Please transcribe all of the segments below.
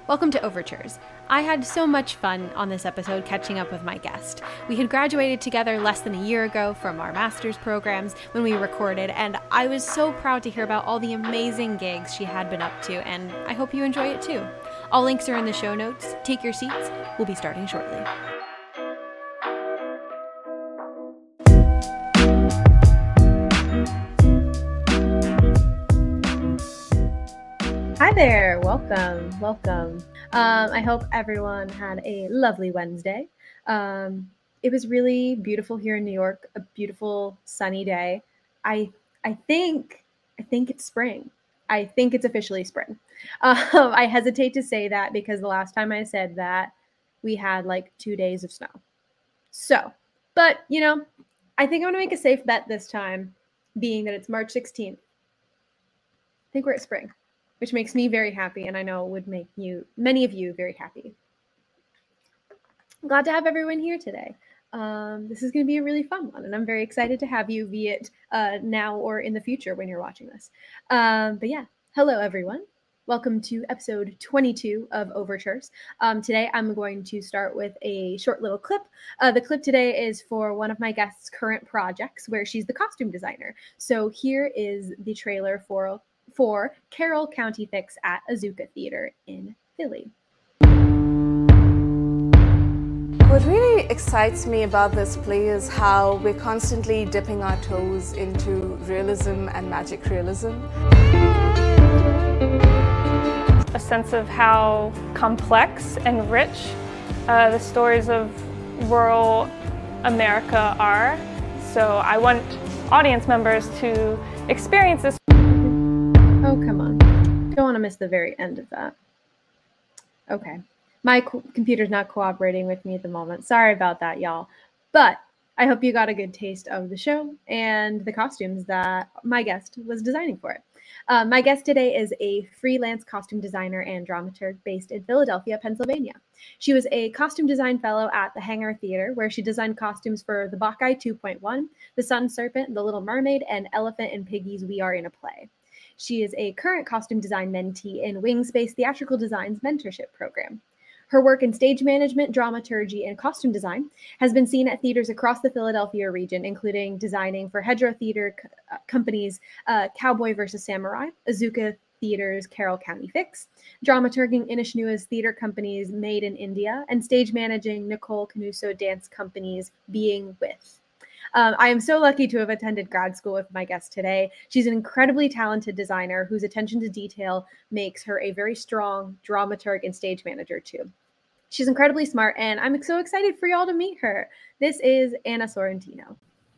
Welcome to Overtures. I had so much fun on this episode catching up with my guest. We had graduated together less than a year ago from our master's programs when we recorded, and I was so proud to hear about all the amazing gigs she had been up to, and I hope you enjoy it too. All links are in the show notes. Take your seats. We'll be starting shortly. Hi there, welcome. I hope everyone had a lovely Wednesday. It was really beautiful here in New York, a beautiful sunny day. I think it's spring. I think it's officially spring. I hesitate to say that because the last time I said that, we had like 2 days of snow. So, but I think I'm gonna make a safe bet this time, being that it's March 16th. I think we're at spring, which makes me very happy, and I know would make many of you very happy. I'm glad to have everyone here today. This is going to be a really fun one, and I'm very excited to have you, be it now or in the future when you're watching this. But yeah, hello everyone. Welcome to episode 22 of Overtures. Today I'm going to start with a short little clip. The clip today is for one of my guest's current projects where she's the costume designer. So here is the trailer for Carroll County Fix at Azuka Theater in Philly. What really excites me about this play is how we're constantly dipping our toes into realism and magic realism. A sense of how complex and rich the stories of rural America are. So I want audience members to experience this. Oh, come on. Don't want to miss the very end of that. Okay. My computer's not cooperating with me at the moment. Sorry about that, y'all. But I hope you got a good taste of the show and the costumes that my guest was designing for it. My guest today is a freelance costume designer and dramaturg based in Philadelphia, Pennsylvania. She was a costume design fellow at the Hangar Theater, where she designed costumes for the Bacchae 2.1, the Sun Serpent, the Little Mermaid, and Elephant and Piggy's We Are in a Play. She is a current costume design mentee in Wingspace Theatrical Design's mentorship program. Her work in stage management, dramaturgy, and costume design has been seen at theaters across the Philadelphia region, including designing for Hedgerow Theater Company's Cowboy vs. Samurai, Azuka Theater's Carroll County Fix, dramaturging Inishnua's theater company's Made in India, and stage managing Nicole Canuso Dance Company's Being With. I am so lucky to have attended grad school with my guest today. She's an incredibly talented designer whose attention to detail makes her a very strong dramaturg and stage manager too. She's incredibly smart, and I'm so excited for y'all to meet her. This is Anna Sorrentino.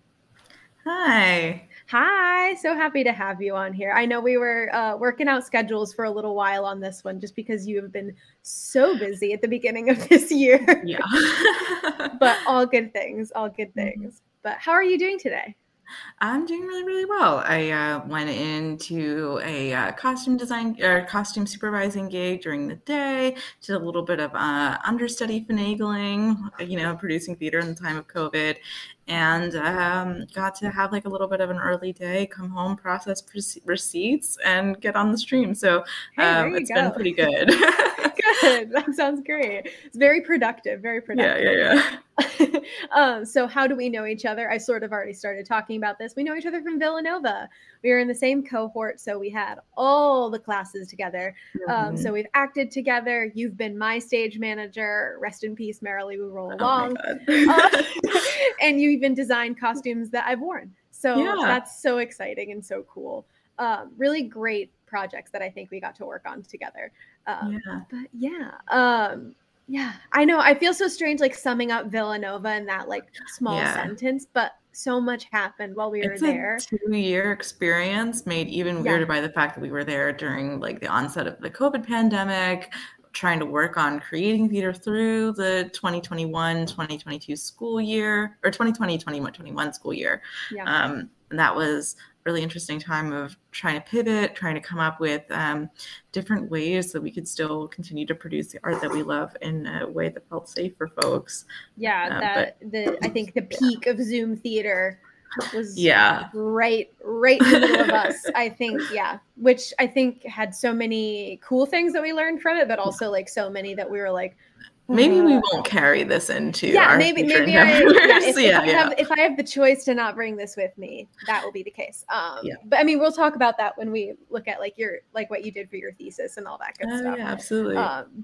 Hi. Hi, so happy to have you on here. I know we were working out schedules for a little while on this one just because you have been so busy at the beginning of this year. Yeah. But all good things. But how are you doing today? I'm doing really, really well. I went into a costume design or costume supervising gig during the day, did a little bit of understudy finagling, producing theater in the time of COVID, and got to have like a little bit of an early day, come home, process receipts, and get on the stream. So it's been pretty good. Good. That sounds great. It's very productive. Yeah. So how do we know each other? I sort of already started talking about this. We know each other from Villanova. We were in the same cohort, so we had all the classes together. Mm-hmm. So we've acted together. You've been my stage manager. Rest in peace, Merrily We Roll Along. And you even designed costumes that I've worn. So That's so exciting and so cool. Really great projects that I think we got to work on together. Yeah, I know. I feel so strange, like summing up Villanova in that like small sentence, but so much happened while we were there. It's a 2-year experience made even weirder by the fact that we were there during like the onset of the COVID pandemic, trying to work on creating theater through the 2021-2022 school year, or 2020-2021 school year. And that was really interesting time of trying to pivot, trying to come up with different ways that we could still continue to produce the art that we love in a way that felt safe for folks. I think the peak of Zoom theater was yeah, right in the middle of us, I think. Yeah, which I think had so many cool things that we learned from it, but also like so many that we were like, maybe we won't carry this into our maybe future if I have the choice to not bring this with me, that will be the case. But I mean, we'll talk about that when we look at like what you did for your thesis and all that good stuff. Yeah, absolutely.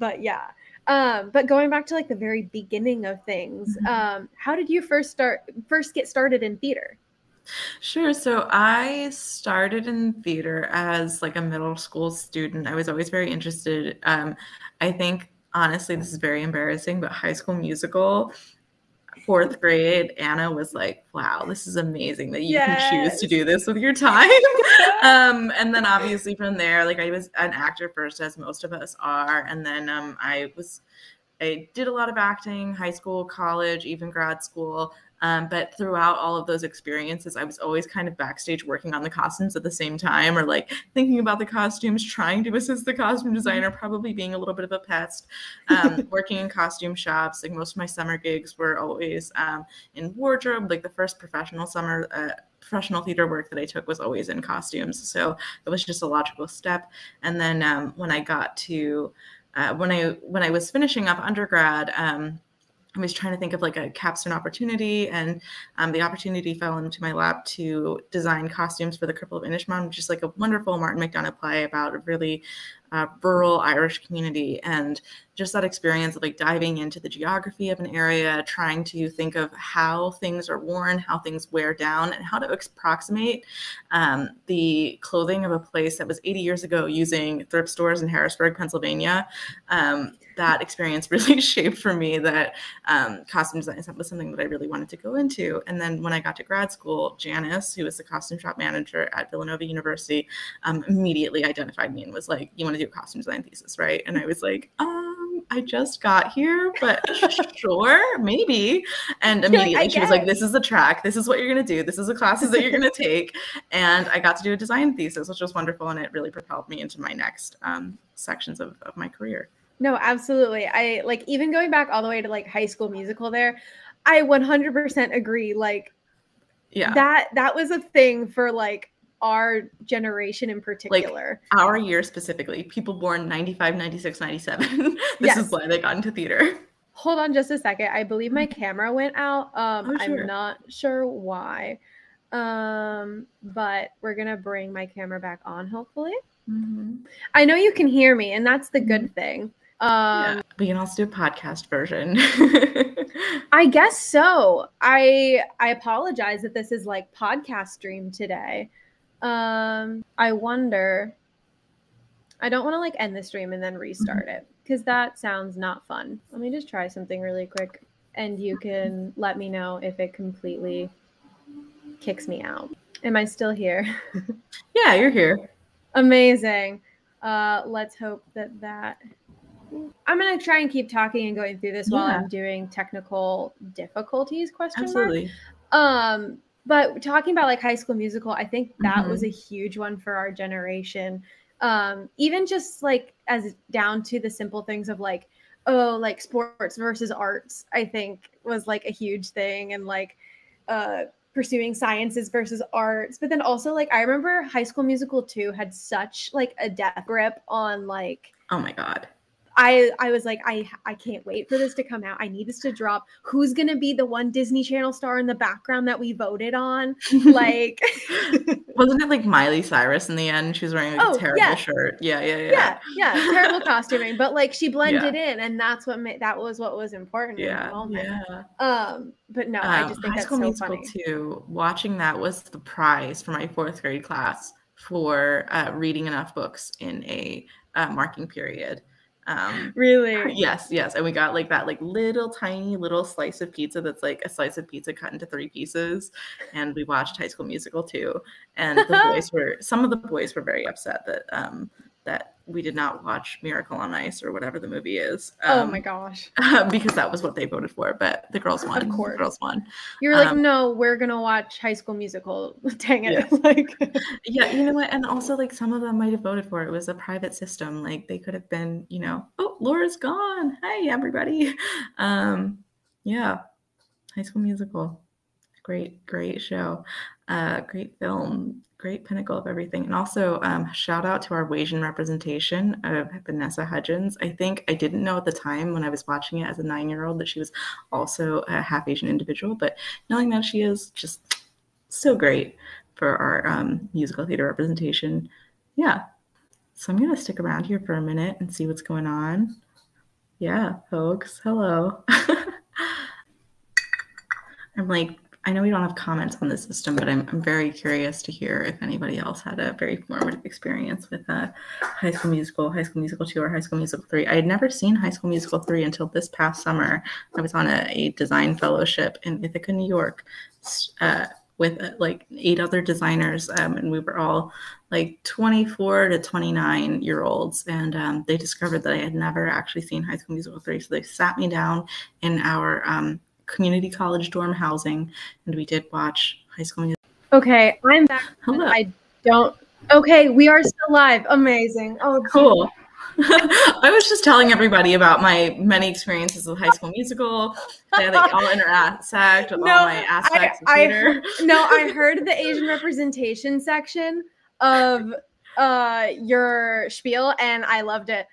But going back to like the very beginning of things, how did you first get started in theater? Sure. So I started in theater as like a middle school student. I was always very interested. I think, honestly, this is very embarrassing, but High School Musical, 4th grade, Anna was like, wow, this is amazing that you can choose to do this with your time. And then obviously from there, like I was an actor first, as most of us are. And then I did a lot of acting, high school, college, even grad school. But throughout all of those experiences, I was always kind of backstage working on the costumes at the same time, or like thinking about the costumes, trying to assist the costume designer, probably being a little bit of a pest, working in costume shops. Like most of my summer gigs were always in wardrobe. Like the first professional theater work that I took was always in costumes. So it was just a logical step. And then when I got to, when I was finishing up undergrad, I was trying to think of like a capstone opportunity, and the opportunity fell into my lap to design costumes for The Cripple of Inishmaan, which is like a wonderful Martin McDonagh play about a really rural Irish community. And just that experience of like diving into the geography of an area, trying to think of how things are worn, how things wear down, and how to approximate the clothing of a place that was 80 years ago using thrift stores in Harrisburg, Pennsylvania. That experience really shaped for me that costume design was something that I really wanted to go into. And then when I got to grad school, Janice, who was the costume shop manager at Villanova University, immediately identified me and was like, you want to do a costume design thesis, right? And I was like, I just got here, but sure, maybe. And immediately she was like, this is the track. This is what you're going to do. This is the classes that you're going to take. And I got to do a design thesis, which was wonderful. And it really propelled me into my next sections of my career. No, absolutely. I like even going back all the way to like High School Musical there, I 100% agree. Like, that was a thing for like our generation in particular. Like our year specifically, people born 95, 96, 97. This is why they got into theater. Hold on just a second. I believe my camera went out. I'm not sure why. But we're going to bring my camera back on, hopefully. Mm-hmm. I know you can hear me, and that's the good thing. We can also do a podcast version. I guess so. I apologize that this is like podcast stream today. I wonder. I don't want to like end the stream and then restart it because that sounds not fun. Let me just try something really quick, and you can let me know if it completely kicks me out. Am I still here? Yeah, you're here. Amazing. Let's hope that. I'm going to try and keep talking and going through this while I'm doing technical difficulties, Absolutely. But talking about like High School Musical, I think that was a huge one for our generation. Even just like as down to the simple things of like, like sports versus arts, I think was like a huge thing. And like pursuing sciences versus arts. But then also like, I remember High School Musical 2 had such like a death grip on like, oh my God. I was like, I can't wait for this to come out. I need this to drop. Who's going to be the one Disney Channel star in the background that we voted on? Like, wasn't it like Miley Cyrus in the end? She was wearing like a terrible shirt. Yeah. Terrible costuming, but like she blended in, and that's what was important. Yeah. In the moment. But no, I just think High that's School so Musical funny. too. Watching that was the prize for my 4th grade class for reading enough books in a marking period. Really? Yes. And we got like that like tiny little slice of pizza that's like a slice of pizza cut into 3 pieces. And we watched High School Musical 2. And some of the boys were very upset that we did not watch Miracle on Ice or whatever the movie is. Oh my gosh. Because that was what they voted for, but the girls won. Of course. The girls won. You were like, no, we're going to watch High School Musical. Dang it. Yes. Like, yeah, you know what? And also like some of them might have voted for it. It was a private system. Like they could have been, oh, Laura's gone. Hey, everybody. Yeah. High School Musical. great show, great film, great pinnacle of everything. And also shout out to our Asian representation of Vanessa Hudgens. I think I didn't know at the time when I was watching it as a 9-year-old that she was also a half Asian individual, but knowing that she is just so great for our musical theater representation. Yeah. So I'm going to stick around here for a minute and see what's going on. Yeah, folks. Hello. I'm like, I know we don't have comments on the system, but I'm very curious to hear if anybody else had a very formative experience with High School Musical, High School Musical 2, or High School Musical 3. I had never seen High School Musical 3 until this past summer. I was on a design fellowship in Ithaca, New York, with like 8 other designers, and we were all like 24 to 29-year-olds, and they discovered that I had never actually seen High School Musical 3, so they sat me down in our community college dorm housing, and we did watch High School Musical. Okay, I'm back. Hello. Okay, we are still live. Amazing. Oh, cool. I was just telling everybody about my many experiences with High School Musical. They all intersect with all my aspects of theater. I heard the Asian representation section of your spiel, and I loved it.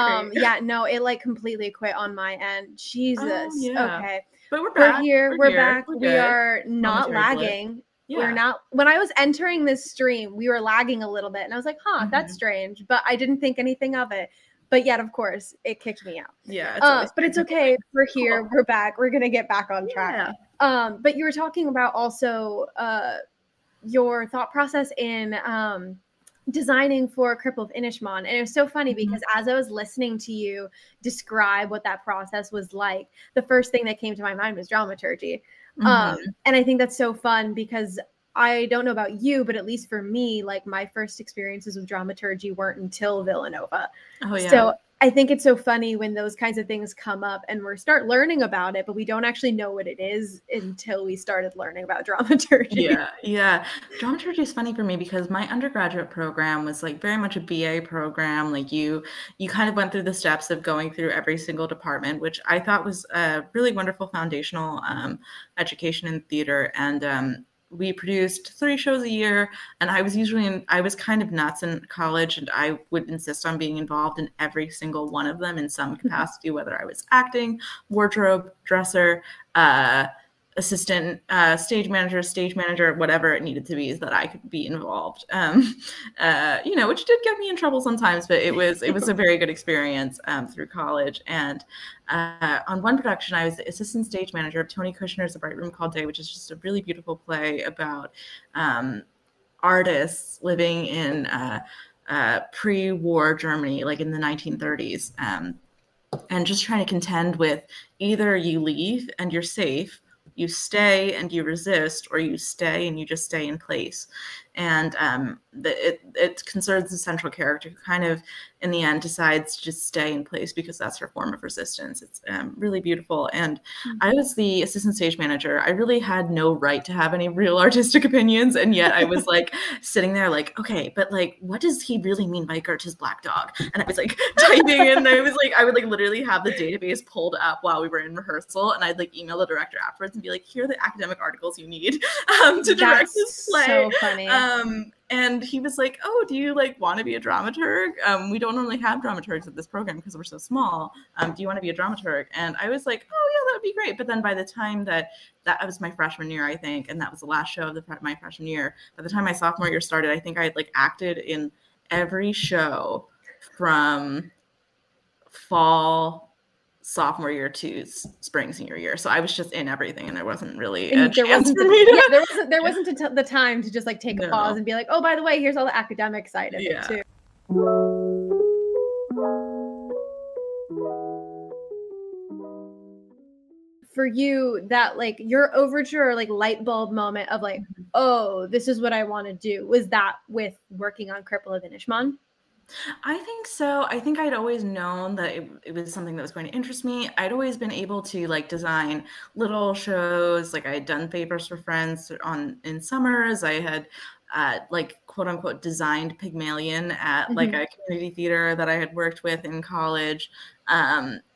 It like completely quit on my end. Jesus. Okay. But we're back. We're back. We are not lagging. Yeah. We're not. When I was entering this stream, we were lagging a little bit, and I was like, that's strange. But I didn't think anything of it. But yet, of course, it kicked me out. Yeah. But it's okay. We're here. Cool. We're back. We're gonna get back on track. Yeah. But you were talking about also your thought process in designing for Cripple of Inishmaan. And it was so funny because as I was listening to you describe what that process was like, the first thing that came to my mind was dramaturgy. And I think that's so fun because I don't know about you, but at least for me, like my first experiences with dramaturgy weren't until Villanova. Oh, yeah. So I think it's so funny when those kinds of things come up and we start learning about it, but we don't actually know what it is until we started learning about dramaturgy. Yeah. Dramaturgy is funny for me because my undergraduate program was like very much a BA program. Like you kind of went through the steps of going through every single department, which I thought was a really wonderful foundational education in theater. And we produced 3 shows a year, and I was kind of nuts in college, and I would insist on being involved in every single one of them in some capacity, whether I was acting, wardrobe, dresser, assistant, stage manager, whatever it needed to be, is that I could be involved. Which did get me in trouble sometimes, but it was a very good experience through college. And on one production, I was the assistant stage manager of Tony Kushner's A Bright Room Called Day, which is just a really beautiful play about artists living in pre-war Germany, like in the 1930s, and just trying to contend with either you leave and you're safe, you stay and you resist, or you stay and you just stay in place. And it concerns the central character who kind of, in the end, decides to just stay in place because that's her form of resistance. It's really beautiful. And I was the assistant stage manager. I really had no right to have any real artistic opinions. And yet I was like sitting there like, okay, but like, what does he really mean by Goethe's Black Dog? And I was like typing, and I would like literally have the database pulled up while we were in rehearsal. And I'd like email the director afterwards and be like, here are the academic articles you need to direct this play. So funny. And he was like, oh, do you like want to be a dramaturg? We don't normally have dramaturgs at this program because we're so small. Do you want to be a dramaturg? And I was like, oh yeah, that would be great. But then by the time that was my freshman year, I think, and that was the last show of my freshman year, by the time my sophomore year started, I think I had like acted in every show from fall sophomore year to spring senior year. So I was just in everything, and there wasn't really a chance for me to... there wasn't the time to just like take a pause and be like, oh, by the way, here's all the academic side of it too. For you, that like your overture or like light bulb moment of like, oh, this is what I want to do, was that with working on Cripple of Inishmaan? I think so. I think I'd always known that it was something that was going to interest me. I'd always been able to like design little shows. Like I had done papers for friends in summers. I had like quote unquote designed Pygmalion at like a community theater that I had worked with in college.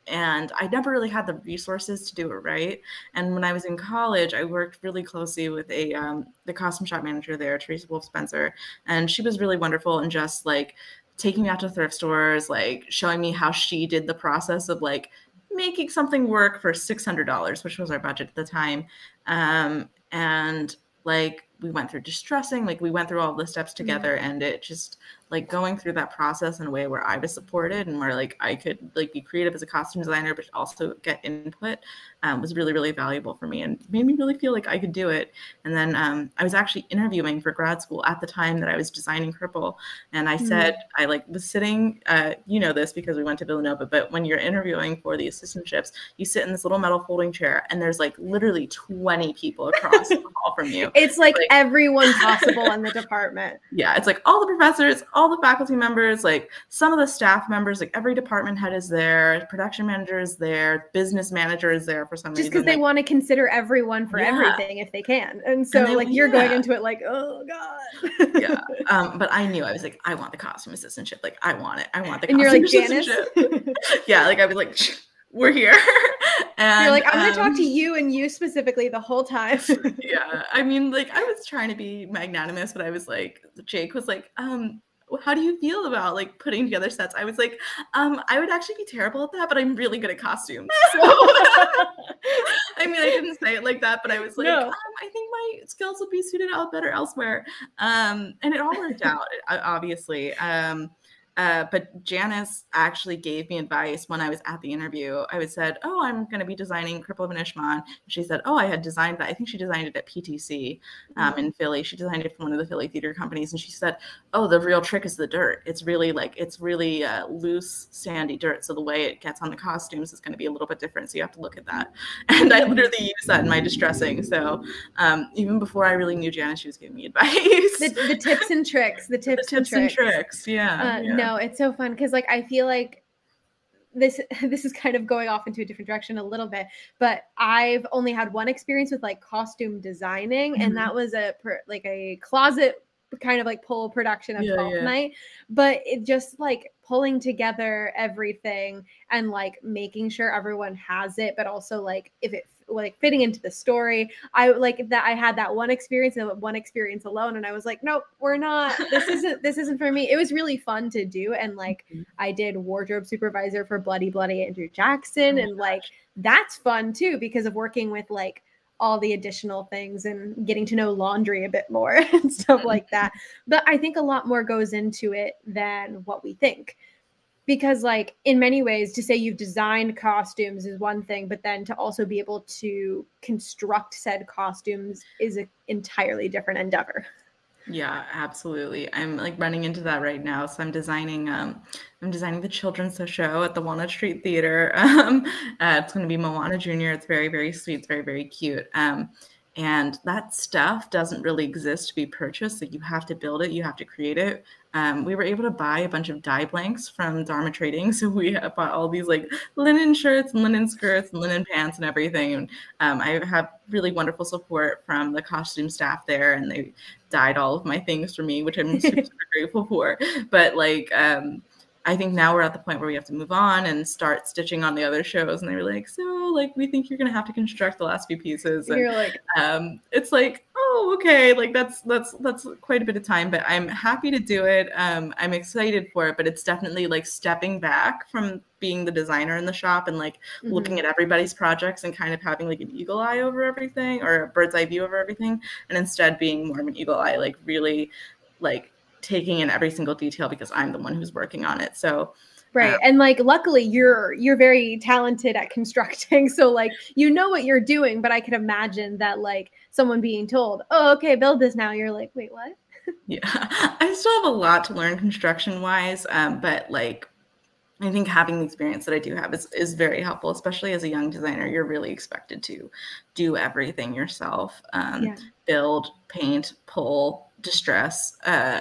And I never really had the resources to do it right. And when I was in college, I worked really closely with the costume shop manager there, Teresa Wolf Spencer, and she was really wonderful and just like taking me out to thrift stores, like showing me how she did the process of like making something work for $600, which was our budget at the time. And like we went through distressing, like we went through all the steps together, and it just like going through that process in a way where I was supported and where like I could like be creative as a costume designer, but also get input was really, really valuable for me and made me really feel like I could do it. And then I was actually interviewing for grad school at the time that I was designing Cripple. And I said, I like was sitting, you know this because we went to Villanova, but when you're interviewing for the assistantships, you sit in this little metal folding chair and there's like literally 20 people across the hall from you. It's like everyone possible in the department. Yeah, it's like all the professors, all the faculty members, like some of the staff members, like every department head is there, production manager is there, business manager is there for some reason. Just because they want to consider everyone for everything if they can. And so like you're going into it like, oh God. Yeah. But I knew, I was like, I want the costume assistantship. Like I want it. I want the costume assistantship. And you're like, Janice? Yeah, like I was like, we're here. And you're like, I'm going to talk to you and you specifically the whole time. Yeah. I mean, like I was trying to be magnanimous, but I was like, Jake was like, how do you feel about like putting together sets? I was like, I would actually be terrible at that, but I'm really good at costumes. So, I mean, I didn't say it like that, but I was like, I think my skills would be suited out better elsewhere. And it all worked out, obviously. But Janice actually gave me advice when I was at the interview. I said, oh, I'm going to be designing Cripple of Inishmaan. She said, oh, I had designed that. I think she designed it at PTC in Philly. She designed it for one of the Philly theater companies. And she said, oh, the real trick is the dirt. It's really loose, sandy dirt. So the way it gets on the costumes is going to be a little bit different. So you have to look at that. And I literally used that in my distressing. So even before I really knew Janice, she was giving me advice. The tips and tricks. The tips and tricks. Yeah. No, it's so fun because like I feel like this is kind of going off into a different direction a little bit, but I've only had one experience with like costume designing, and that was a closet kind of like pull production of 12th Night, but it just like pulling together everything and like making sure everyone has it, but also like if it like fitting into the story. I like that I had that one experience and one experience alone, and I was like, nope, we're not, this isn't for me. It was really fun to do, and like I did wardrobe supervisor for Bloody Andrew Jackson, and like that's fun too because of working with like all the additional things and getting to know laundry a bit more and stuff like that. But I think a lot more goes into it than what we think. Because like in many ways, to say you've designed costumes is one thing, but then to also be able to construct said costumes is an entirely different endeavor. Yeah, absolutely. I'm like running into that right now. So I'm designing the children's show at the Walnut Street Theater. It's going to be Moana Jr. It's very, very sweet. It's very, very cute. And that stuff doesn't really exist to be purchased. Like you have to build it, you have to create it. We were able to buy a bunch of dye blanks from Dharma Trading. So we bought all these like linen shirts and linen skirts and linen pants and everything. And I have really wonderful support from the costume staff there, and they dyed all of my things for me, which I'm super, super grateful for. But like, I think now we're at the point where we have to move on and start stitching on the other shows. And they were like, so like, we think you're going to have to construct the last few pieces. And you're like, it's like, oh, okay. Like that's quite a bit of time, but I'm happy to do it. I'm excited for it, but it's definitely like stepping back from being the designer in the shop and like looking at everybody's projects and kind of having like an eagle eye over everything, or a bird's eye view over everything. And instead being more of an eagle eye, like really like taking in every single detail because I'm the one who's working on it. So right. And like, luckily you're very talented at constructing. So like, you know what you're doing, but I could imagine that like someone being told, oh, okay, build this now. You're like, wait, what? Yeah. I still have a lot to learn construction wise. But like, I think having the experience that I do have is very helpful, especially as a young designer. You're really expected to do everything yourself, build, paint, pull, distress,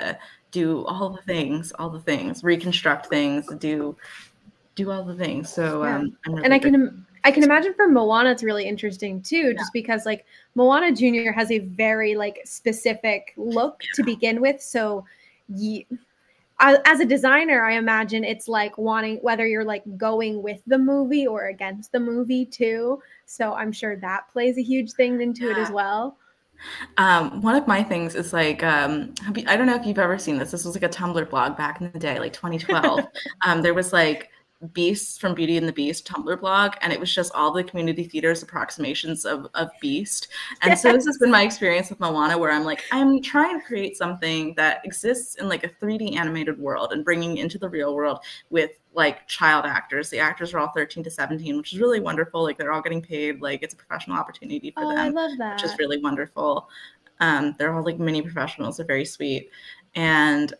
do all the things, reconstruct things, do all the things. So I'm really and I can imagine for Moana it's really interesting too, just because like Moana Jr. has a very like specific look to begin with. So as a designer, I imagine it's like wanting, whether you're like going with the movie or against the movie too. So I'm sure that plays a huge thing into it as well. One of my things is like, I don't know if you've ever seen this. This was like a Tumblr blog back in the day, like 2012. There was like Beast from Beauty and the Beast Tumblr blog, and it was just all the community theaters approximations of Beast. And so this has been my experience with Moana, where I'm like, I'm trying to create something that exists in like a 3D animated world and bringing it into the real world with like child actors. The actors are all 13 to 17, which is really wonderful. Like they're all getting paid. Like it's a professional opportunity for them. I love that. Which is really wonderful. They're all like mini professionals. They're very sweet. And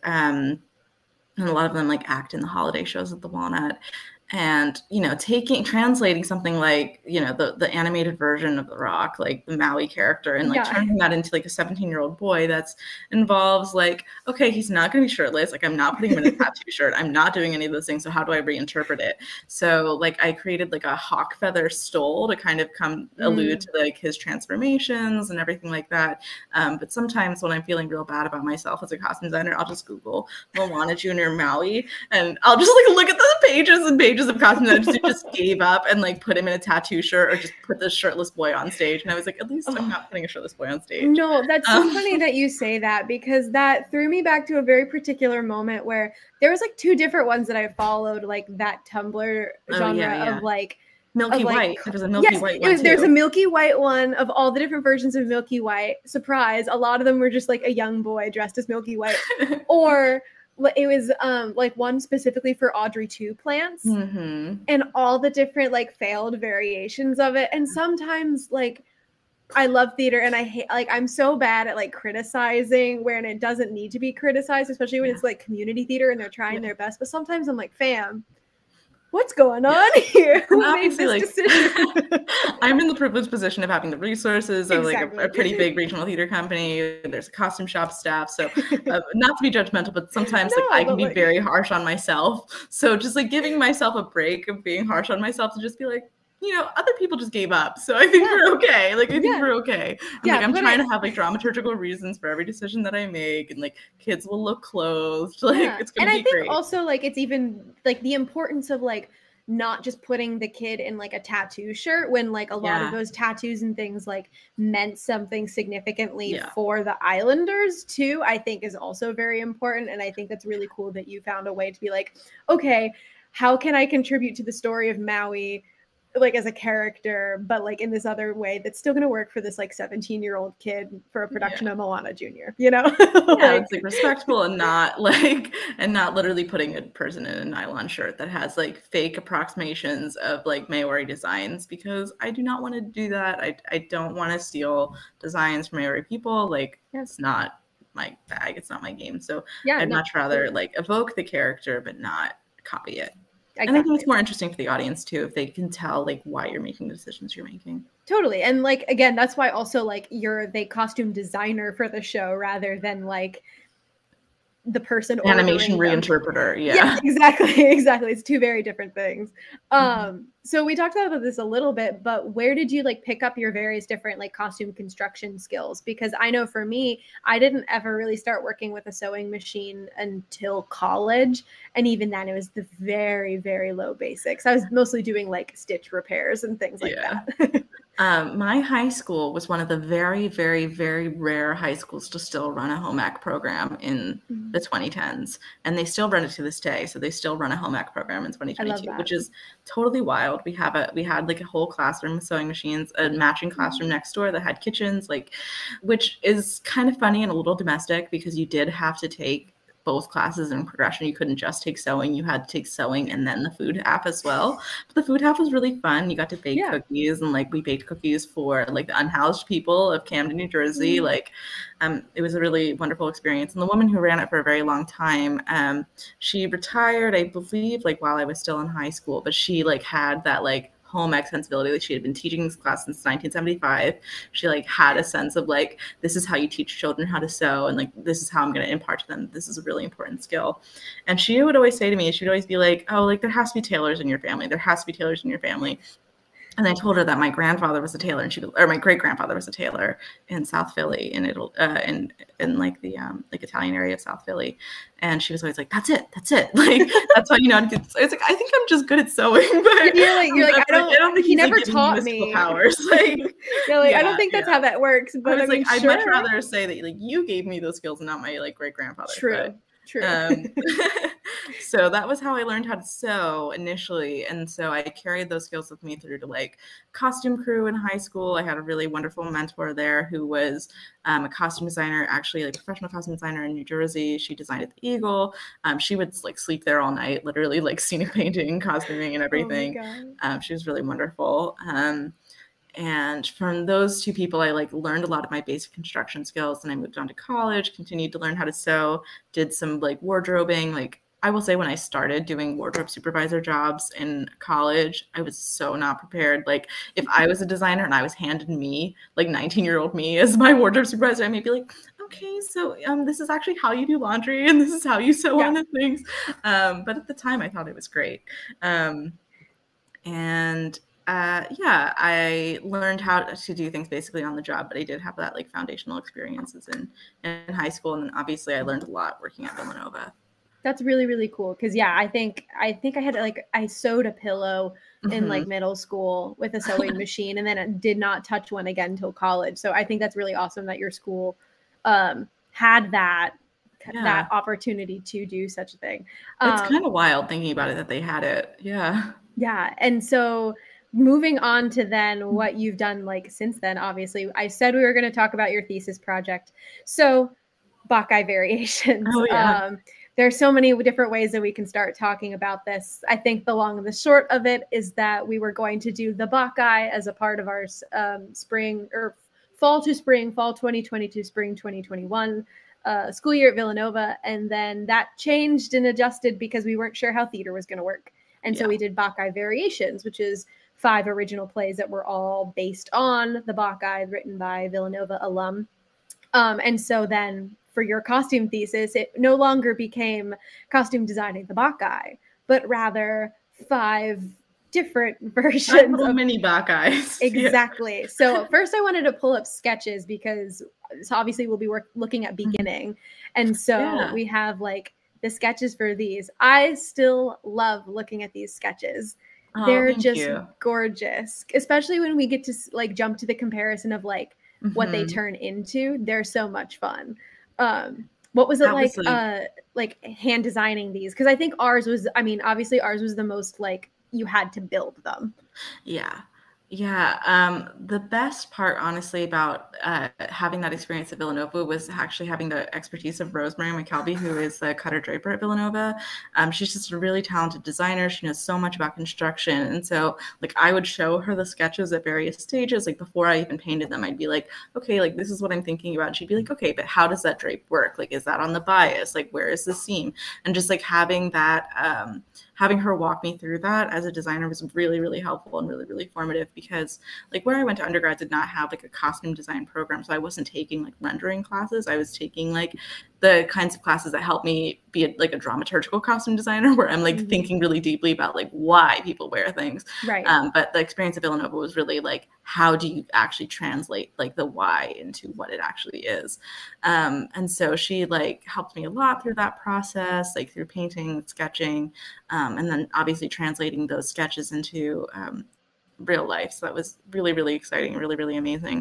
a lot of them like act in the holiday shows at the Walnut. And, you know, translating something like, you know, the animated version of The Rock, like the Maui character, and like turning that into like a 17-year-old boy that's involves like, okay, he's not going to be shirtless. Like I'm not putting him in a tattoo shirt. I'm not doing any of those things. So how do I reinterpret it? So like I created like a hawk feather stole to kind of allude to like his transformations and everything like that. But sometimes when I'm feeling real bad about myself as a costume designer, I'll just Google Moana Junior Maui, and I'll just like look at the pages and pages of costume designers who just gave up and like put him in a tattoo shirt or just put the shirtless boy on stage. And I was like, at least I'm not putting a shirtless boy on stage. No, that's so funny that you say that, because that threw me back to a very particular moment where there was like 2 different ones that I followed, like that Tumblr genre of like Milky White. There was a Milky White one. There's a Milky White one of all the different versions of Milky White. Surprise, a lot of them were just like a young boy dressed as Milky White. Or it was like one specifically for Audrey 2 plants, and all the different like failed variations of it. And sometimes like I love theater and I hate, like I'm so bad at like criticizing when it doesn't need to be criticized, especially when it's like community theater and they're trying their best. But sometimes I'm like, fam, what's going on here? Who made this decision? I'm in the privileged position of having the resources of like a pretty big regional theater company. There's a costume shop staff. So not to be judgmental, but sometimes like I can be very harsh on myself. So just like giving myself a break of being harsh on myself to just be like, you know, other people just gave up. So I think we're okay. Like, I think we're okay. And, like, I'm trying to have like dramaturgical reasons for every decision that I make, and like kids will look clothed. Like, it's going to be great. And I think also like it's even like the importance of like not just putting the kid in like a tattoo shirt when like a lot of those tattoos and things like meant something significantly for the Islanders too, I think is also very important. And I think that's really cool that you found a way to be like, okay, how can I contribute to the story of Maui like as a character, but like in this other way that's still going to work for this like 17-year-old kid for a production of Moana Junior, you know? It's like respectful and not literally putting a person in a nylon shirt that has like fake approximations of like Maori designs, because I do not want to do that. I don't want to steal designs from Maori people. Like it's not my bag. It's not my game. So I'd much rather like evoke the character, but not copy it. Exactly. And I think it's more interesting for the audience too, if they can tell like why you're making the decisions you're making. Totally. And like, again, that's why also like you're the costume designer for the show rather than like the person animation reinterpreter. Yeah, exactly. It's 2 very different things. So we talked about this a little bit, but where did you like pick up your various different like costume construction skills? Because I know for me, I didn't ever really start working with a sewing machine until college. And even then it was the very, very low basics. I was mostly doing like stitch repairs and things like that. My high school was one of the very, very, very rare high schools to still run a home ec program in the 2010s. And they still run it to this day. So they still run a home ec program in 2022, which is totally wild. We had like a whole classroom with sewing machines, a matching classroom next door that had kitchens, like, which is kind of funny and a little domestic because you did have to take both classes in progression. You couldn't just take sewing. You had to take sewing and then the food half as well. But the food half was really fun. You got to bake cookies, and like we baked cookies for like the unhoused people of Camden, New Jersey. Like it was a really wonderful experience. And the woman who ran it for a very long time, she retired, I believe, like while I was still in high school, but she like had that like home ec sensibility. Like she had been teaching this class since 1975. She like had a sense of like, this is how you teach children how to sew, and like this is how I'm going to impart to them. This is a really important skill. And she would always say to me, she would always be like, oh, like there has to be tailors in your family. There has to be tailors in your family. And I told her that my grandfather was a tailor, and or my great grandfather was a tailor in South Philly, in like the like Italian area of South Philly, and she was always like, "That's it, like that's how you know how to do this." I was like, "I think I'm just good at sewing," but you're like, I don't think he never taught me powers. Like, I don't think that's how that works. But I was I'd much rather say that like you gave me those skills, and not my like great grandfather. True. So that was how I learned how to sew initially. And so I carried those skills with me through to like costume crew in high school. I had a really wonderful mentor there who was a costume designer, actually like a professional costume designer in New Jersey. She designed at the Eagle. She would like sleep there all night, literally like scenic painting, costuming and everything. She was really wonderful. And from those two people, I like learned a lot of my basic construction skills. And I moved on to college, continued to learn how to sew, did some like wardrobing. Like I will say when I started doing wardrobe supervisor jobs in college, I was so not prepared. Like if I was a designer and I was handed me like 19-year-old me as my wardrobe supervisor, I may be like, okay, so this is actually how you do laundry and this is how you sew on the things. But at the time I thought it was great. I learned how to do things basically on the job, but I did have that like foundational experiences in high school. And then obviously I learned a lot working at Villanova. That's really, really cool. Cause I think I had like, I sewed a pillow in like middle school with a sewing machine, and then I did not touch one again until college. So I think that's really awesome that your school had that opportunity to do such a thing. It's kind of wild thinking about it that they had it. Yeah. Yeah. And so moving on to then what you've done like since then, obviously I said we were going to talk about your thesis project. So Bacchae variations. Oh, yeah. There's so many different ways that we can start talking about this. I think the long and the short of it is that we were going to do the Bacchae as a part of our spring or fall 2022, spring 2021 school year at Villanova. And then that changed and adjusted because we weren't sure how theater was going to work. And so we did Bacchae Variations, which is 5 original plays that were all based on the Bacchae, written by Villanova alum. And so then for your costume thesis, it no longer became costume designing the Bacchae, but rather 5 different versions of mini Bacchaes. Exactly. Yeah. So first I wanted to pull up sketches because obviously we'll be looking at beginning. And so we have like the sketches for these. I still love looking at these sketches. They're just gorgeous, especially when we get to like jump to the comparison of like what they turn into. They're so much fun. What was it like hand designing these? Because I think obviously ours was the most like you had to build them. Yeah. The best part, honestly, about having that experience at Villanova was actually having the expertise of Rosemary McKelvey, who is the cutter draper at Villanova. She's just a really talented designer. She knows so much about construction. And so like I would show her the sketches at various stages. Like before I even painted them, I'd be like, okay, like this is what I'm thinking about. And she'd be like, okay, but how does that drape work? Like, is that on the bias? Like, where is the seam? And just like having that, having her walk me through that as a designer was really, really helpful and really, really formative, because like where I went to undergrad did not have like a costume design program. So I wasn't taking like rendering classes. I was taking like the kinds of classes that help me be like a dramaturgical costume designer, where I'm like thinking really deeply about like why people wear things. Right. But the experience at Villanova was really like, how do you actually translate like the why into what it actually is? And so she like helped me a lot through that process, like through painting, sketching, and then obviously translating those sketches into real life. So that was really, really exciting and really, really amazing.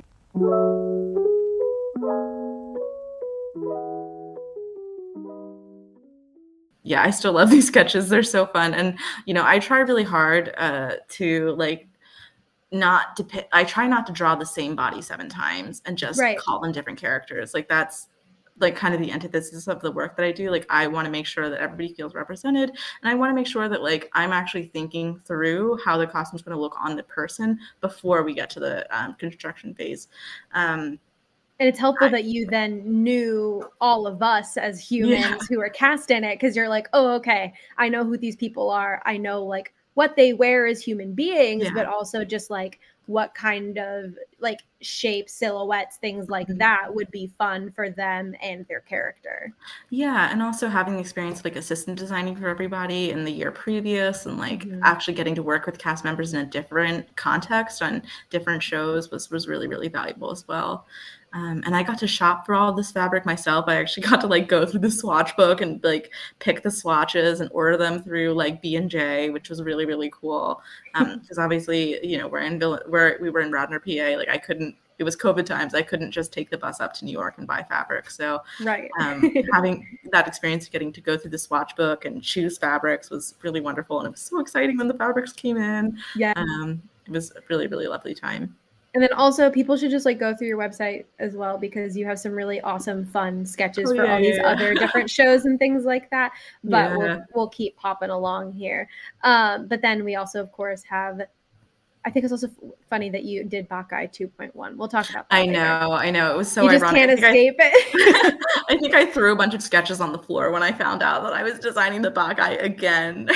Yeah, I still love these sketches. They're so fun. And, you know, I try really hard to like not depict, I try not to draw the same body 7 times and just call them different characters. Like that's like kind of the antithesis of the work that I do. Like I want to make sure that everybody feels represented, and I want to make sure that like I'm actually thinking through how the costume's going to look on the person before we get to the construction phase. And it's helpful that you then knew all of us as humans who are cast in it, because you're like, oh, okay, I know who these people are. I know like what they wear as human beings, but also just like what kind of like shapes, silhouettes, things like that would be fun for them and their character. Yeah, and also having the experience of like assistant designing for everybody in the year previous, and like actually getting to work with cast members in a different context on different shows was really, really valuable as well. And I got to shop for all of this fabric myself. I actually got to like go through the swatch book and like pick the swatches and order them through like B&J, which was really, really cool. Because obviously, you know, we were in Radnor, PA. Like it was COVID times. I couldn't just take the bus up to New York and buy fabric. So right. Having that experience, getting to go through the swatch book and choose fabrics was really wonderful. And it was so exciting when the fabrics came in. Yeah. It was a really, really lovely time. And then also people should just like go through your website as well, because you have some really awesome, fun sketches for all these other different shows and things like that. But we'll keep popping along here. But then we also, of course, have, I think it's also funny that you did Bacchae 2.1. We'll talk about that later. I know. It was so ironic. You just can't escape it. I think I threw a bunch of sketches on the floor when I found out that I was designing the Bacchae again.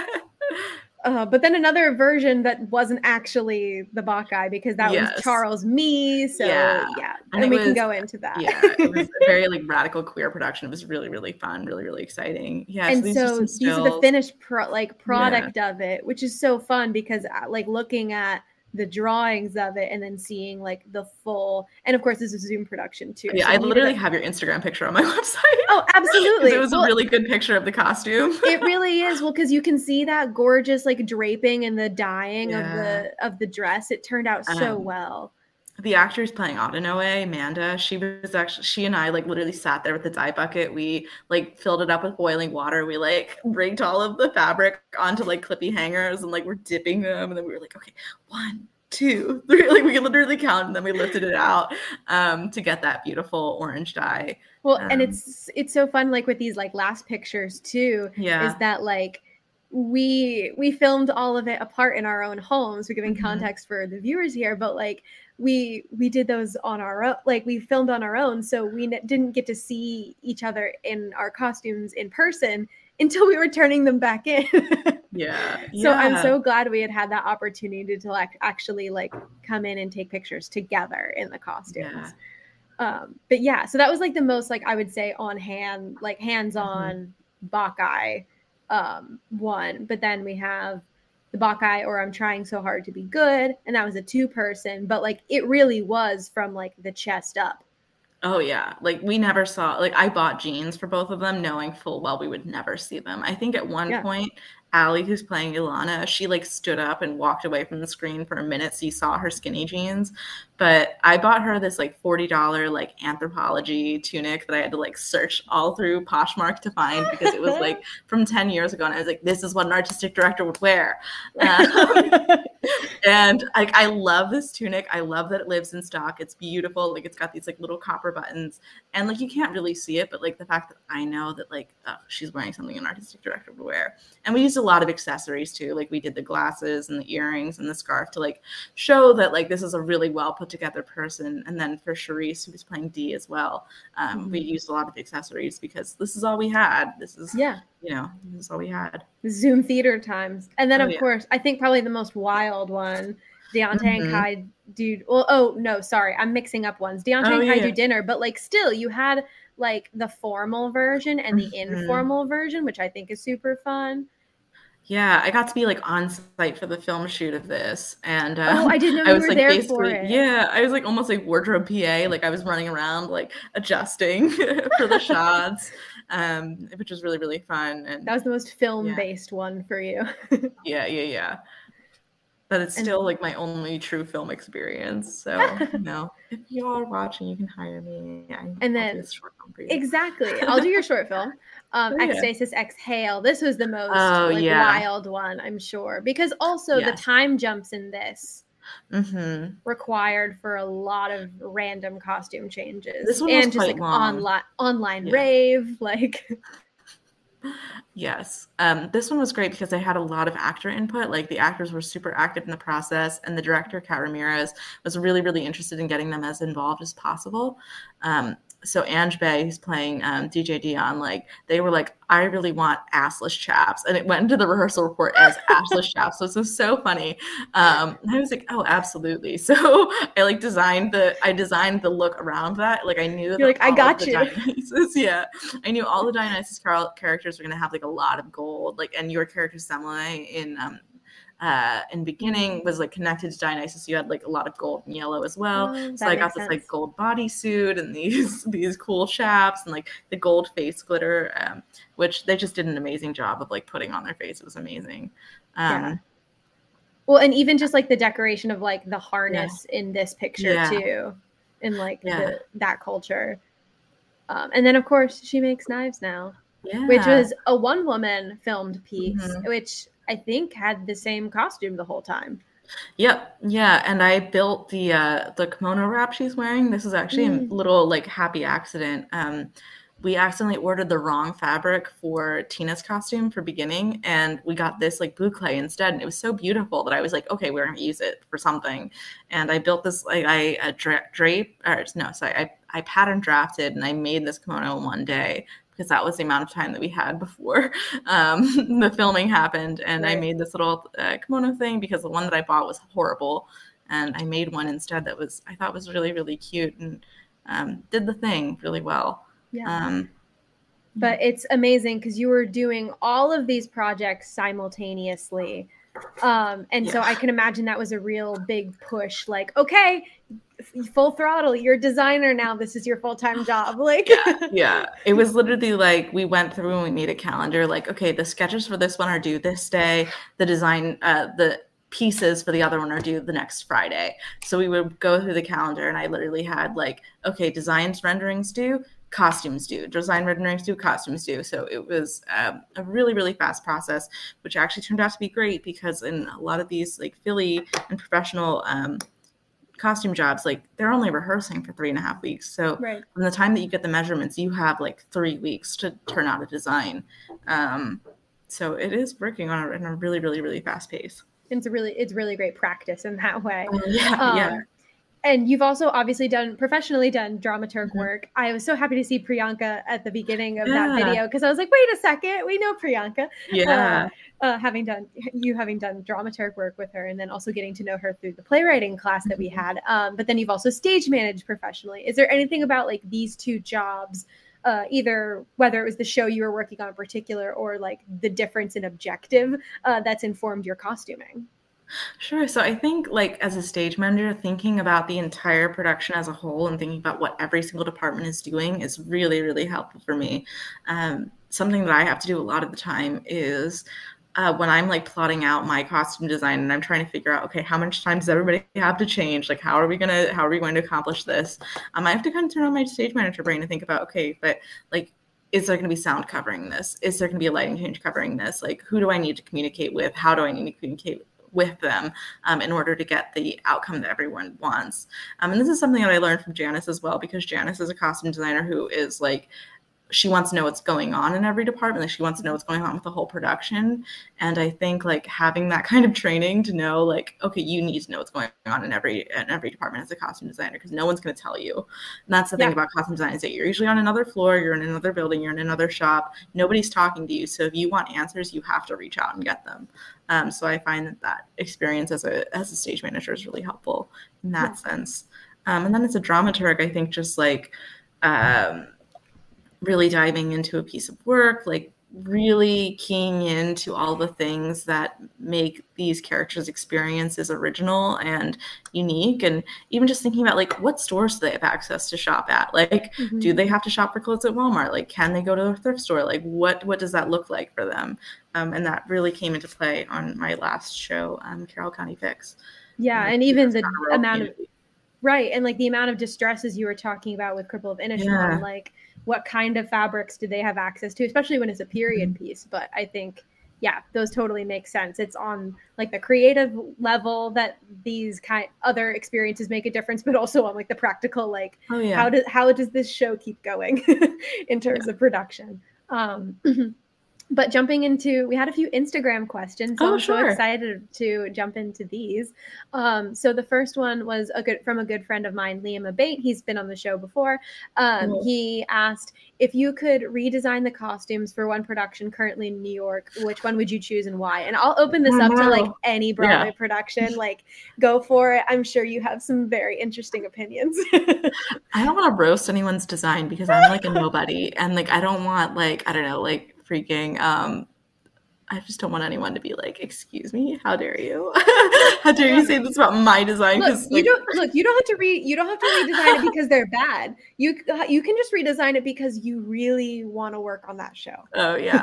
But then another version that wasn't actually the Bacchae, because that was Charles Mee. So and we can go into that. Yeah, it was a very like radical queer production. It was really, really fun, really, really exciting. Yeah, and so these are the finished product of it, which is so fun because like looking at the drawings of it and then seeing like the full, and of course this is Zoom production too. Yeah, so I literally have your Instagram picture on my website. Oh, absolutely. It was a really good picture of the costume. It really is. Well, because you can see that gorgeous like draping and the dyeing of the dress. It turned out so well. The actress playing Autonoe, Amanda, she and I like literally sat there with the dye bucket. We like filled it up with boiling water. We like rigged all of the fabric onto like clippy hangers and like we're dipping them. And then we were like, okay, 1, 2, 3. Like we literally counted and then we lifted it out to get that beautiful orange dye. Well, and it's so fun like with these like last pictures too. Yeah. Is that like we filmed all of it apart in our own homes. We're giving context for the viewers here, but like we did those on our own, like we filmed on our own. So we didn't get to see each other in our costumes in person until we were turning them back in. So I'm so glad we had that opportunity to like actually like come in and take pictures together in the costumes. But yeah, so that was like the most like I would say on hand, like hands-on Bacchae one. But then we have the Bacchae or I'm Trying So Hard to Be Good, and that was a 2-person, but like it really was from like the chest up. Oh yeah, like we never saw, like I bought jeans for both of them knowing full well we would never see them. I think at one point Allie, who's playing Ilana, she like stood up and walked away from the screen for a minute so you saw her skinny jeans. But I bought her this like $40 like Anthropologie tunic that I had to like search all through Poshmark to find because it was like from 10 years ago. And I was like, this is what an artistic director would wear. And I love this tunic. I love that it lives in stock. It's beautiful. Like it's got these like little copper buttons and like you can't really see it, but like the fact that I know that like she's wearing something an artistic director would wear. And we used a lot of accessories too. Like we did the glasses and the earrings and the scarf to like show that like this is a really well put together person. And then for Charisse, who was playing Dee as well, we used a lot of accessories because this is all we had. This is you know, this is all we had. Zoom theater times. And then of course, I think probably the most wild one, Deontay and Kai do, well, oh no, sorry, I'm mixing up ones. Deontay and Kai do dinner, but like still you had like the formal version and the informal version, which I think is super fun. Yeah, I got to be like on site for the film shoot of this, and I didn't know you were there for it. Yeah, I was like almost like wardrobe PA, like I was running around like adjusting for the shots, which was really, really fun. And that was the most film-based one for you. Yeah. But it's still like my only true film experience. So you know, if you all are watching, you can hire me. And then I'll do short film for you. Exactly, I'll do your short film. Ecstasis Exhale. This was the most wild one, I'm sure, because also the time jumps in this required for a lot of random costume changes. This one and was just quite like online rave, like. Yes. This one was great because I had a lot of actor input. Like the actors were super active in the process, and the director, Kat Ramirez, was really, really interested in getting them as involved as possible. so Ange Bay, who's playing DJ Dion, like they were like, I really want assless chaps, and it went into the rehearsal report as assless chaps. So it was so funny. I was like, oh, absolutely. So I like designed the look around that. Like I knew you're like, I got you. Dionysus, yeah, I knew all the Dionysus characters were gonna have like a lot of gold. Like, and your character Semele in beginning was like connected to Dionysus. You had like a lot of gold and yellow as well. So I got this like gold bodysuit and these cool chaps and like the gold face glitter, which they just did an amazing job of like putting on their face. It was amazing. Well, and even just like the decoration of like the harness in this picture too, in like that culture. And then of course she makes knives now, which was a one woman filmed piece, which I think had the same costume the whole time. Yep. Yeah. And I built the kimono wrap she's wearing. This is actually a little like happy accident. We accidentally ordered the wrong fabric for Tina's costume for beginning, and we got this like boucle instead. And it was so beautiful that I was like, okay, we're going to use it for something. And I built this, like I pattern drafted and I made this kimono in one day, because that was the amount of time that we had before the filming happened. And I made this little kimono thing because the one that I bought was horrible. And I made one instead that I thought was really, really cute and did the thing really well. Yeah. But it's amazing because you were doing all of these projects simultaneously. So I can imagine that was a real big push. Like, okay, full throttle, you're a designer now. This is your full-time job. Like, yeah. It was literally like we went through and we made a calendar. Like, okay, the sketches for this one are due this day. The design, the pieces for the other one are due the next Friday. So we would go through the calendar, and I literally had like, okay, designs renderings due, costumes due, design renderings due, costumes due. So it was a really, really fast process, which actually turned out to be great, because in a lot of these like Philly and professional costume jobs, like they're only rehearsing for 3.5 weeks. So from the time that you get the measurements, you have like 3 weeks to turn out a design. So it is working in a really, really, really fast pace. It's really great practice in that way. Yeah. And you've also obviously professionally done dramaturg work. I was so happy to see Priyanka at the beginning of that video, because I was like, wait a second, we know Priyanka. Yeah. Having done dramaturg work with her, and then also getting to know her through the playwriting class that we had. But then you've also stage managed professionally. Is there anything about like these two jobs, either whether it was the show you were working on in particular or like the difference in objective that's informed your costuming? Sure. So I think like as a stage manager, thinking about the entire production as a whole and thinking about what every single department is doing is really, really helpful for me. Something that I have to do a lot of the time is when I'm like plotting out my costume design and I'm trying to figure out, okay, how much time does everybody have to change? Like, how are we going to accomplish this? I have to kind of turn on my stage manager brain and think about, okay, but like, is there going to be sound covering this? Is there going to be a lighting change covering this? Like, who do I need to communicate with? How do I need to communicate with them in order to get the outcome that everyone wants? And this is something that I learned from Janice as well, because Janice is a costume designer who is like, she wants to know what's going on in every department. Like, she wants to know what's going on with the whole production. And I think like having that kind of training to know like, okay, you need to know what's going on in every department as a costume designer, because no one's going to tell you. And that's the thing about costume design, is that you're usually on another floor, you're in another building, you're in another shop, nobody's talking to you. So if you want answers, you have to reach out and get them. So I find that experience as a stage manager is really helpful in that sense. And then as a dramaturg, I think just like really diving into a piece of work, like really keying into all the things that make these characters' experiences original and unique. And even just thinking about like, what stores do they have access to shop at? Like, do they have to shop for clothes at Walmart? Like, can they go to a thrift store? Like, what does that look like for them? And that really came into play on my last show, Carroll County Fix. Yeah, and even the amount of and like the amount of distresses you were talking about with Cripple of Inishmaan, like what kind of fabrics do they have access to, especially when it's a period piece. But I think, those totally make sense. It's on like the creative level that these other experiences make a difference, but also on like the practical, like how does this show keep going in terms of production? But jumping into, we had a few Instagram questions, so I'm so excited to jump into these. So the first one was from a good friend of mine, Liam Abate. He's been on the show before. He asked, if you could redesign the costumes for one production currently in New York, which one would you choose and why? And I'll open this up to like any Broadway production. Like, go for it. I'm sure you have some very interesting opinions. I don't want to roast anyone's design because I'm like a nobody, and like I don't want like, I don't know, like freaking I just don't want anyone to be like, excuse me, how dare you? How dare you say this about my design? Look, you don't have to redesign it because they're bad. You can just redesign it because you really want to work on that show. Oh yeah.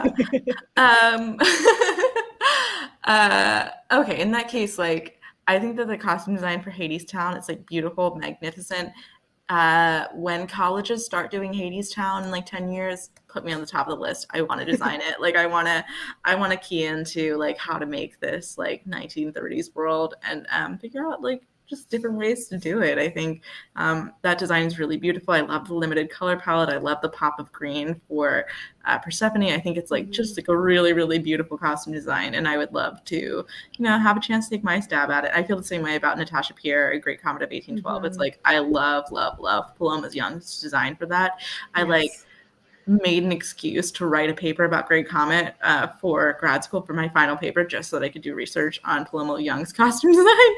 Okay, in that case, like I think that the costume design for Hadestown, it's like beautiful, magnificent. When colleges start doing Hadestown in like 10 years, put me on the top of the list. I want to design it. Like I want to key into like how to make this like 1930s world and figure out like just different ways to do it. I think that design is really beautiful. I love the limited color palette. I love the pop of green for Persephone. I think it's like just like a really, really beautiful costume design. And I would love to, have a chance to take my stab at it. I feel the same way about Natasha Pierre, A Great Comet of 1812. It's like, I love, love, love Paloma Young's design for that. I like made an excuse to write a paper about Great Comet for grad school for my final paper, just so that I could do research on Paloma Young's costume design.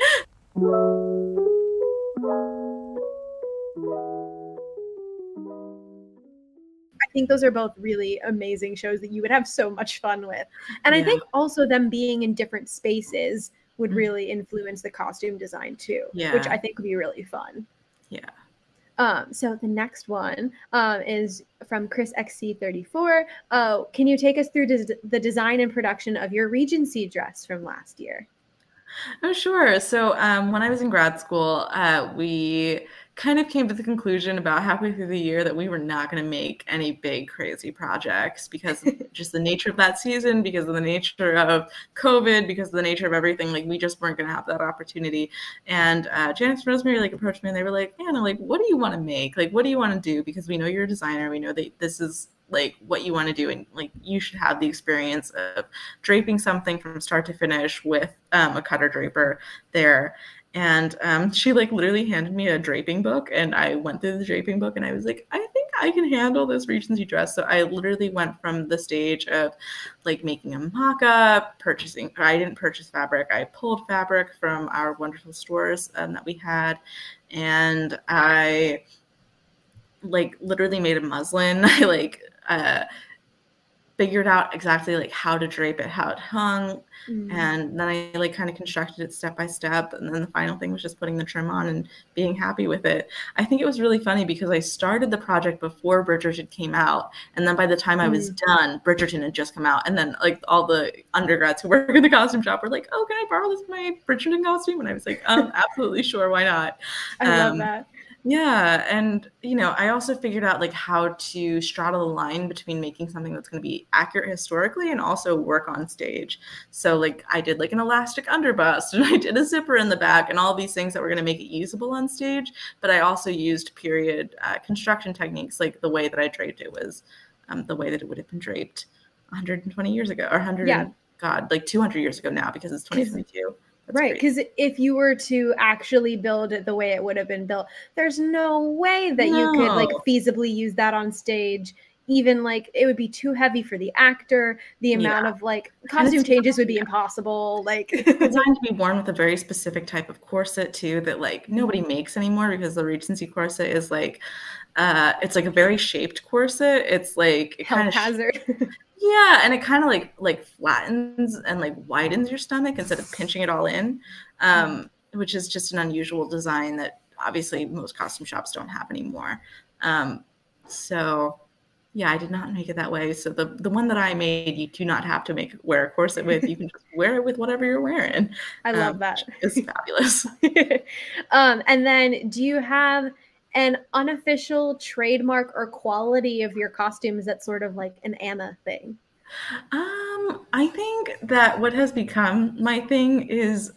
I think those are both really amazing shows that you would have so much fun with. And I think also them being in different spaces would really influence the costume design too, which I think would be really fun. Yeah. So the next one is from Chris XC34. Can you take us through the design and production of your Regency dress from last year? Oh, sure. So when I was in grad school, we kind of came to the conclusion about halfway through the year that we were not going to make any big, crazy projects because of just the nature of that season, because of the nature of COVID, because of the nature of everything. Like, we just weren't going to have that opportunity. And Janice and Rosemary like approached me and they were like, Anna, like, what do you want to make? Like, what do you want to do? Because we know you're a designer. We know that this is like what you want to do, and like you should have the experience of draping something from start to finish with a cutter draper there. And she like literally handed me a draping book, and I went through the draping book and I was like, I think I can handle this Regency dress. So I literally went from the stage of like making a mock-up, I didn't purchase fabric, I pulled fabric from our wonderful stores that we had, and I like literally made a muslin. I like figured out exactly like how to drape it, how it hung, and then I like kind of constructed it step by step, and then the final thing was just putting the trim on and being happy with it. I think it was really funny because I started the project before Bridgerton came out, and then by the time I was done, Bridgerton had just come out, and then like all the undergrads who work in the costume shop were like, oh, can I borrow this my Bridgerton costume? And I was like, absolutely, sure, why not? I love that. Yeah. And, I also figured out like how to straddle the line between making something that's going to be accurate historically and also work on stage. So like I did like an elastic underbust, and I did a zipper in the back, and all these things that were going to make it usable on stage. But I also used period construction techniques. Like the way that I draped it was the way that it would have been draped 120 years ago, or 200 years ago now, because it's 2022. Right, because if you were to actually build it the way it would have been built, there's no way that you could like feasibly use that on stage. Even like it would be too heavy for the actor. The amount of like costume changes would be impossible. Like it's designed to be worn with a very specific type of corset too that like nobody makes anymore, because the Regency corset is like it's like a very shaped corset. It's like it kind of hazard. Yeah, and it kind of like flattens and like widens your stomach instead of pinching it all in, which is just an unusual design that obviously most costume shops don't have anymore. So yeah, I did not make it that way. So the one that I made, you do not have to wear a corset with. You can just wear it with whatever you're wearing. I love that. It's fabulous. And then do you have an unofficial trademark or quality of your costumes that's sort of like an Anna thing? I think that what has become my thing is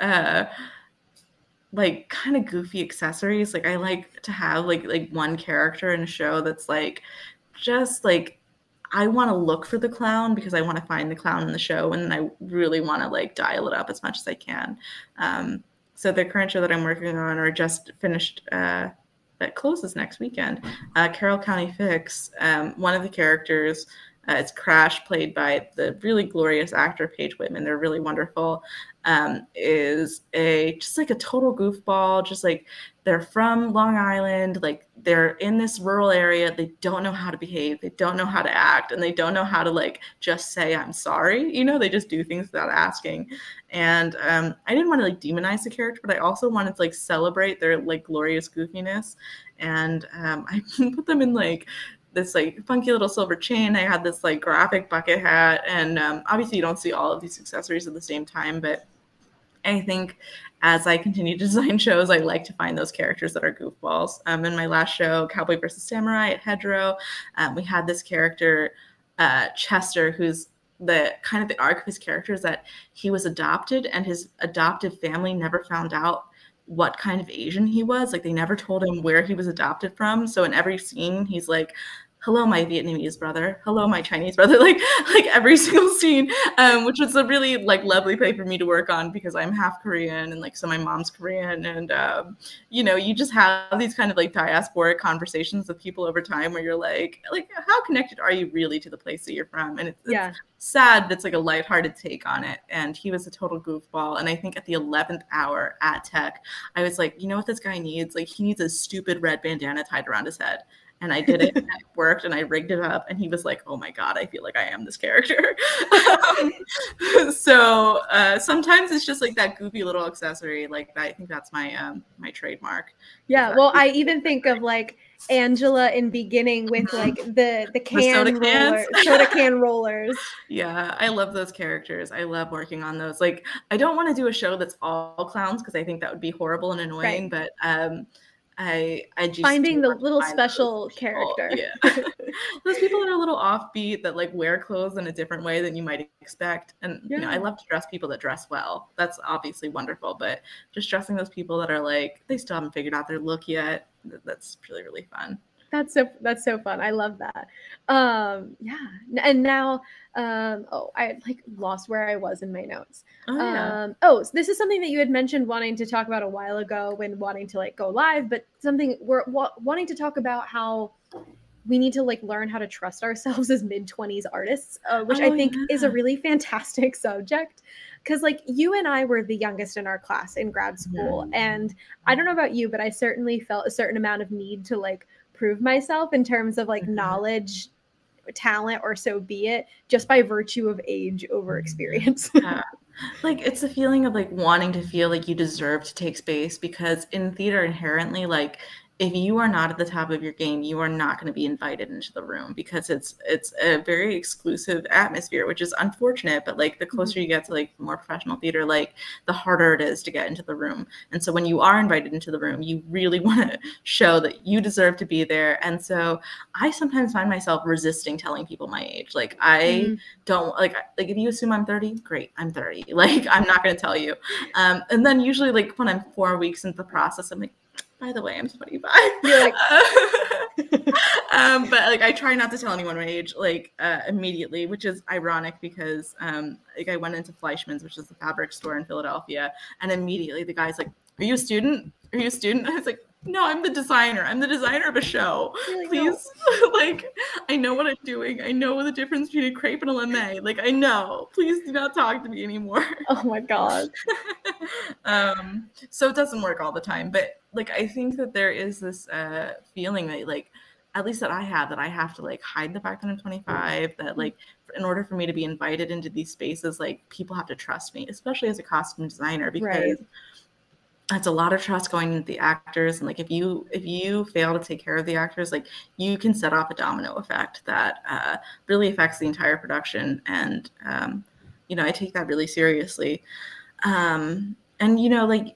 like kind of goofy accessories. Like I like to have like one character in a show that's like just like I want to look for the clown because I want to find the clown in the show, and then I really want to like dial it up as much as I can. So the current show that I'm working on, or just finished, that closes next weekend, Carroll County Fix. One of the characters, it's Crash, played by the really glorious actor Paige Whitman. They're really wonderful. Is just like a total goofball. Just like, they're from Long Island, like they're in this rural area. They don't know how to behave. They don't know how to act, and they don't know how to like just say I'm sorry. You know, they just do things without asking. And I didn't want to like demonize the character, but I also wanted to like celebrate their like glorious goofiness. And I put them in like this like funky little silver chain. I had this like graphic bucket hat, and obviously you don't see all of these accessories at the same time, but I think as I continue to design shows, I like to find those characters that are goofballs. In my last show, Cowboy vs. Samurai at Hedgerow, we had this character, Chester, who's the kind of the arc of his character is that he was adopted, and his adoptive family never found out what kind of Asian he was. Like, they never told him where he was adopted from. So in every scene, he's like, hello, my Vietnamese brother. Hello, my Chinese brother. Like every single scene, which was a really like lovely play for me to work on, because I'm half Korean, and like, so my mom's Korean. And, you know, you just have these kind of like diasporic conversations with people over time where you're like, how connected are you really to the place that you're from? And it's sad, but it's like a lighthearted take on it. And he was a total goofball. And I think at the 11th hour at Tech, I was like, you know what this guy needs? Like, he needs a stupid red bandana tied around his head. And I did it, and it worked, and I rigged it up, and he was like, oh my God, I feel like I am this character. So sometimes it's just like that goofy little accessory. Like, I think that's my my trademark. Yeah, well, I even think of like Angela in Beginning with like the soda can rollers. Yeah, I love those characters. I love working on those. Like, I don't want to do a show that's all clowns, because I think that would be horrible and annoying, right. But I just finding the little special character. Yeah. Those people that are a little offbeat, that like wear clothes in a different way than you might expect. And you know, I love to dress people that dress well. That's obviously wonderful, but just dressing those people that are like, they still haven't figured out their look yet, that's really, really fun. That's so fun. I love that. Yeah. And now, I like lost where I was in my notes. So this is something that you had mentioned wanting to talk about a while ago when wanting to like go live, but something we're wanting to talk about how we need to like learn how to trust ourselves as mid-20s artists, which I think is a really fantastic subject. Because like you and I were the youngest in our class in grad school. And I don't know about you, but I certainly felt a certain amount of need to like prove myself in terms of like knowledge, talent, or so be it, just by virtue of age over experience. Like, it's a feeling of like wanting to feel like you deserve to take space, because in theater inherently, like, if you are not at the top of your game, you are not going to be invited into the room, because it's a very exclusive atmosphere, which is unfortunate. But like, the closer you get to like more professional theater, like, the harder it is to get into the room. And so when you are invited into the room, you really want to show that you deserve to be there. And so I sometimes find myself resisting telling people my age. Like, I don't like if you assume I'm 30, great, I'm 30. Like, I'm not going to tell you. And then usually like when I'm 4 weeks into the process, I'm like, by the way, I'm 25. You're like, but like, I try not to tell anyone my age like immediately, which is ironic, because like, I went into Fleischman's, which is the fabric store in Philadelphia, and immediately the guy's like, "Are you a student? Are you a student?" And I was like, "No, I'm the designer. I'm the designer of a show. like, Please, no." Like, I know what I'm doing. I know the difference between a crepe and a lame. Like, I know. Please do not talk to me anymore. Oh my God. So it doesn't work all the time, but like, I think that there is this feeling that like, at least that I have to like hide the fact that I'm 25, that like, in order for me to be invited into these spaces, like, people have to trust me, especially as a costume designer, because that's a lot of trust going into the actors. And like, if you fail to take care of the actors, like, you can set off a domino effect that really affects the entire production. And you know, I take that really seriously. And you know, like,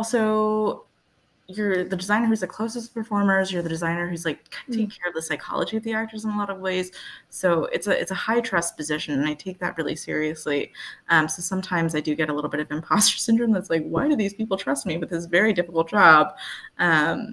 you're the designer who's the closest to performers. You're the designer who's like taking care of the psychology of the actors in a lot of ways. So it's a high trust position, and I take that really seriously. So sometimes I do get a little bit of imposter syndrome. That's like, why do these people trust me with this very difficult job?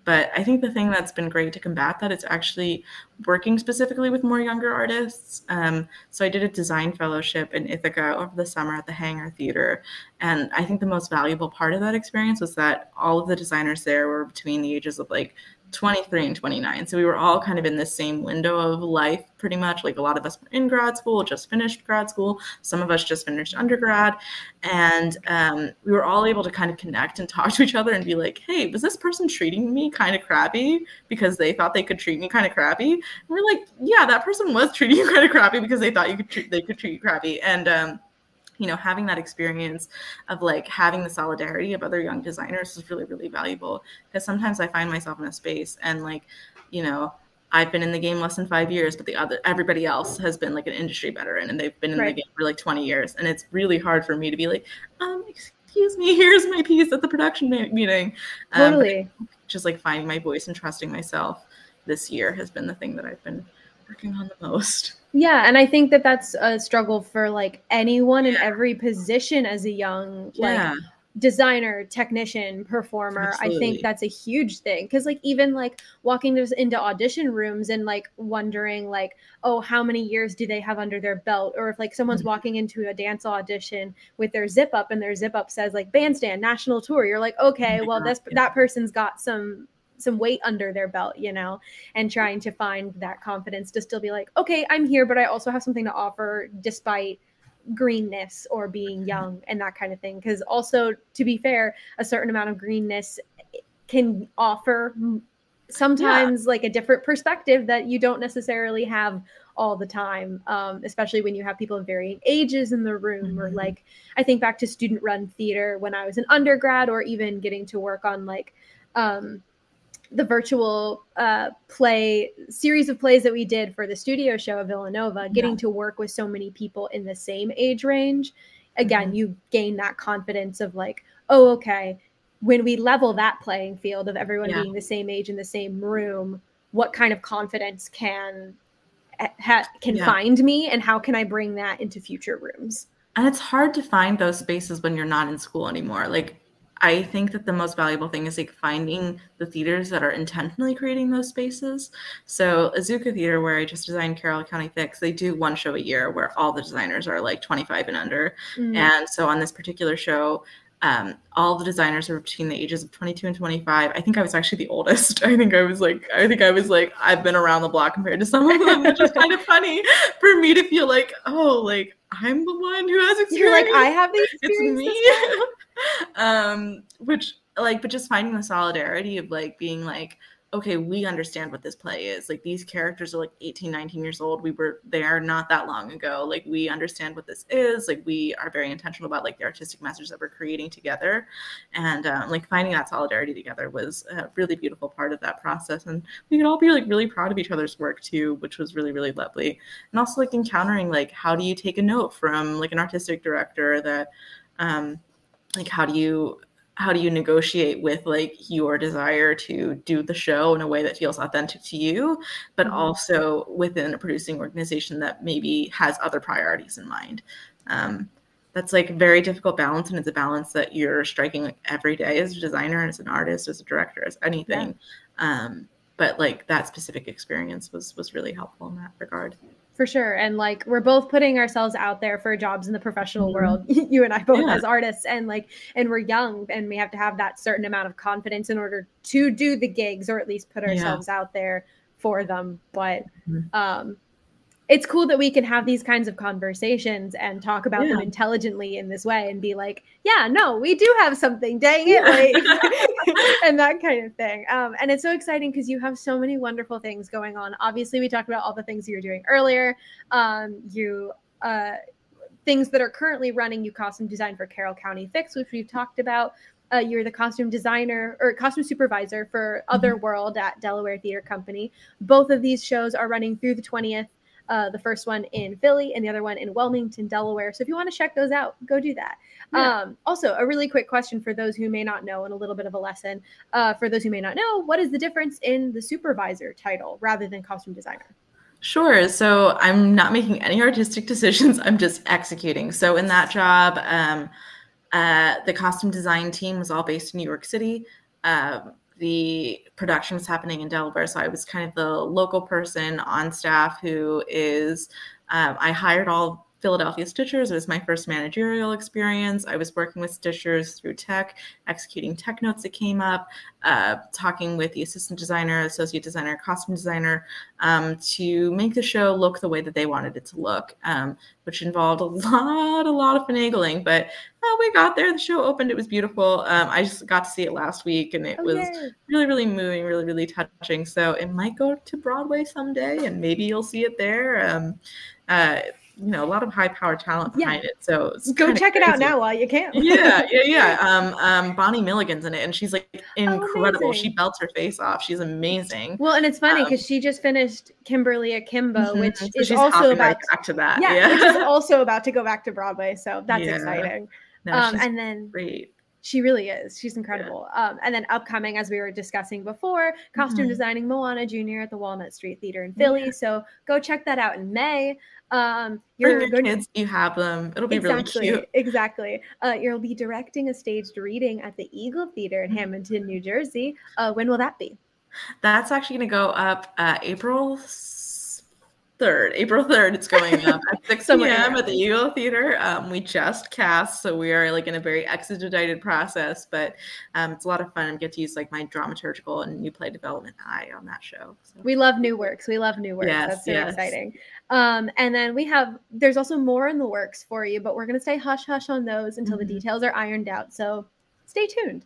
But I think the thing that's been great to combat that is actually working specifically with more younger artists. So I did a design fellowship in Ithaca over the summer at the Hangar Theater. And I think the most valuable part of that experience was that all of the designers there were between the ages of like 23 and 29. So we were all kind of in the same window of life, pretty much. Like a lot of us were in grad school, just finished grad school. Some of us just finished undergrad. And we were all able to kind of connect and talk to each other and be like, hey, was this person treating me kind of crappy because they thought they could treat me kind of crappy? And we're like, yeah, that person was treating you kind of crappy because they thought they could treat you crappy. And having that experience of like having the solidarity of other young designers is really, really valuable, because sometimes I find myself in a space and like, I've been in the game less than 5 years, but everybody else has been like an industry veteran and they've been in the game for like 20 years. And it's really hard for me to be like, excuse me, here's my piece at the production meeting. Totally. Just like finding my voice and trusting myself this year has been the thing that I've been working on the most. Yeah, and I think that that's a struggle for like anyone in every position as a young like designer, technician, performer. Absolutely. I think that's a huge thing, because like even like walking into audition rooms and like wondering like, oh, how many years do they have under their belt? Or if like someone's walking into a dance audition with their zip up and their zip up says like bandstand national tour, you're like, okay, well that person's got some weight under their belt, and trying to find that confidence to still be like, okay, I'm here, but I also have something to offer despite greenness or being young and that kind of thing. Because also, to be fair, a certain amount of greenness can offer sometimes like a different perspective that you don't necessarily have all the time, especially when you have people of varying ages in the room. Or like, I think back to student run theater when I was an undergrad, or even getting to work on like the virtual series of plays that we did for the studio show of Villanova, getting to work with so many people in the same age range. Again, you gain that confidence of like, oh, okay, when we level that playing field of everyone being the same age in the same room, what kind of confidence can find me, and how can I bring that into future rooms? And it's hard to find those spaces when you're not in school anymore. Like, I think that the most valuable thing is like finding the theaters that are intentionally creating those spaces. So Azuka Theater, where I just designed Carroll County Fix, they do one show a year where all the designers are like 25 and under. And so on this particular show, all the designers are between the ages of 22 and 25. I think I was actually the oldest. I think I was like, I've been around the block compared to some of them, which is kind of funny for me to feel like, oh, like I'm the one who has experience. You're like, I have the experience. It's me. But just finding the solidarity of like being like, okay, we understand what this play is. Like, these characters are like 18, 19 years old. We were there not that long ago. Like, we understand what this is. Like, we are very intentional about like the artistic message that we're creating together. And like finding that solidarity together was a really beautiful part of that process. And we could all be like really proud of each other's work too, which was really, really lovely. And also like encountering like, how do you take a note from like an artistic director that, like, how do you negotiate with like your desire to do the show in a way that feels authentic to you, but also within a producing organization that maybe has other priorities in mind. That's like a very difficult balance, and it's a balance that you're striking like every day as a designer, and as an artist, as a director, as anything. But like that specific experience was really helpful in that regard. For sure. And like, we're both putting ourselves out there for jobs in the professional world, you and I both as artists, and like, and we're young, and we have to have that certain amount of confidence in order to do the gigs, or at least put ourselves out there for them. But it's cool that we can have these kinds of conversations and talk about them intelligently in this way, and be like, yeah, no, we do have something, dang it. Like, and that kind of thing. And it's so exciting because you have so many wonderful things going on. Obviously, we talked about all the things you were doing earlier. Things that are currently running. You costume design for Carroll County Fix, which we've talked about. You're the costume designer or costume supervisor for Otherworld at Delaware Theater Company. Both of these shows are running through the 20th. The first one in Philly and the other one in Wilmington, Delaware. So if you want to check those out, go do that. Also, a really quick question for those who may not know, and a little bit of a lesson. For those who may not know, what is the difference in the supervisor title rather than costume designer? Sure. So I'm not making any artistic decisions. I'm just executing. So in that job, the costume design team was all based in New York City. the production was happening in Delaware. So I was kind of the local person on staff who is, I hired all Philadelphia stitchers. It was my first managerial experience. I was working with stitchers through tech, executing tech notes that came up, talking with the assistant designer, associate designer, costume designer, to make the show look the way that they wanted it to look, which involved a lot of finagling. But we got there. The show opened. It was beautiful. I just got to see it last week, and it was really, really moving, really, really touching. So it might go to Broadway someday, and maybe you'll see it there. A lot of high-powered talent behind it. So go check it out now while you can. Yeah. Bonnie Milligan's in it, and she's like incredible. She belts her face off. She's amazing. Well, and it's funny because she just finished Kimberly Akimbo, which is also about back to that. Which is also about to go back to Broadway. So that's exciting. No, and then great. She really is. She's incredible. And then upcoming, as we were discussing before, costume designing Moana Jr. at the Walnut Street Theater in Philly. So go check that out in May. Bring your kids, you have them. It'll be really cute. Exactly. You'll be directing a staged reading at the Eagle Theater in Hamilton, New Jersey. When will that be? That's actually going to go up April 3rd. April 3rd, it's going up at 6 p.m. at the Eagle Theater. We just cast, so we are like in a very expedited process, but it's a lot of fun. I get to use like my dramaturgical and new play development eye on that show. So. We love new works. Yes, that's so exciting. And then there's also more in the works for you, but we're going to stay hush hush on those until the details are ironed out. So stay tuned.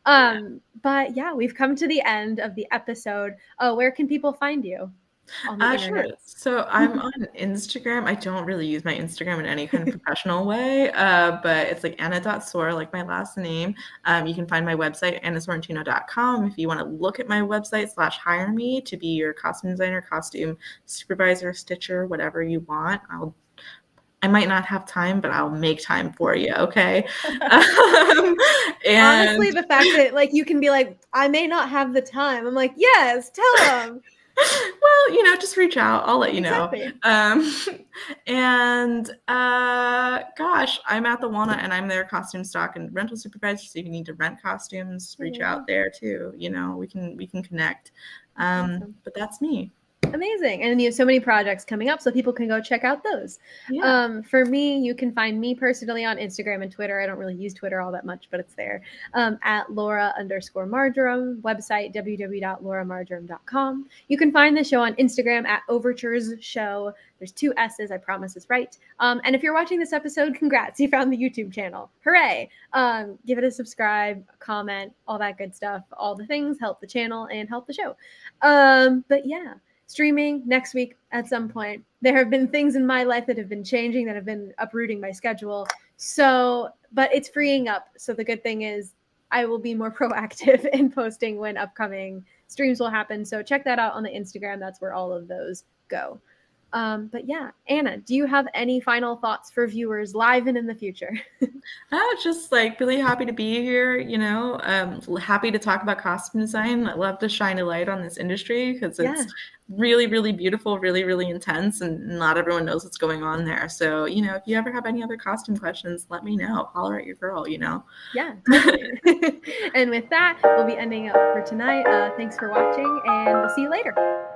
But yeah, we've come to the end of the episode. Where can people find you? Sure. So I'm on Instagram. I don't really use my Instagram in any kind of professional way, but it's like Anna.Soar, like my last name. You can find my website, annasorrentino.com. If you want to look at my website / hire me to be your costume designer, costume supervisor, stitcher, whatever you want. I might not have time, but I'll make time for you. Okay. And honestly, the fact that like you can be like, I may not have the time. I'm like, yes, tell them. Well, just reach out. I'll let you know. Exactly. Gosh, I'm at the Walnut, and I'm their costume stock and rental supervisor. So if you need to rent costumes, reach out there too. We can connect. Awesome. But that's me. Amazing. And you have so many projects coming up, so people can go check out those. For me, you can find me personally on Instagram and Twitter. I don't really use Twitter all that much, but it's there. At Laura_Marjoram, website www.lauramarjoram.com. You can find the show on Instagram at Overtures Show. There's 2 S's. I promise it's right. And if you're watching this episode, congrats. You found the YouTube channel. Hooray. Give it a subscribe, comment, all that good stuff. All the things help the channel and help the show. But yeah. Streaming next week at some point. There have been things in my life that have been changing, that have been uprooting my schedule. But it's freeing up. So the good thing is I will be more proactive in posting when upcoming streams will happen. So check that out on the Instagram. That's where all of those go. But yeah, Anna, do you have any final thoughts for viewers live and in the future? Just like really happy to be here, happy to talk about costume design. I love to shine a light on this industry because it's really, really beautiful, really, really intense, and not everyone knows what's going on there. So, if you ever have any other costume questions, let me know. Holler at your girl, Yeah, totally. And with that, we'll be ending up for tonight. Thanks for watching, and we'll see you later.